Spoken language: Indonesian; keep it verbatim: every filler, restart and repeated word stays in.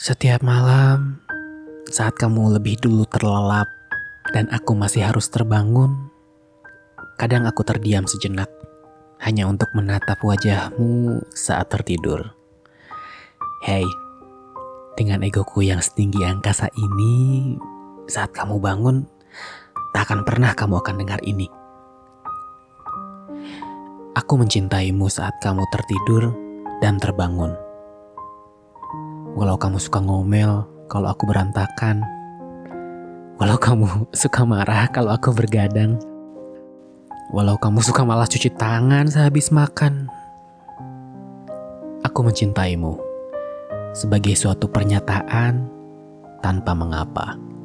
Setiap malam, saat kamu lebih dulu terlelap dan aku masih harus terbangun, kadang aku terdiam sejenak hanya untuk menatap wajahmu saat tertidur. Hey, dengan egoku yang setinggi angkasa ini, saat kamu bangun, tak akan pernah kamu akan dengar ini. Aku mencintaimu saat kamu tertidur dan terbangun. Walau kamu suka ngomel kalau aku berantakan. Walau kamu suka marah kalau aku bergadang. Walau kamu suka malas cuci tangan sehabis makan. Aku mencintaimu sebagai suatu pernyataan tanpa mengapa.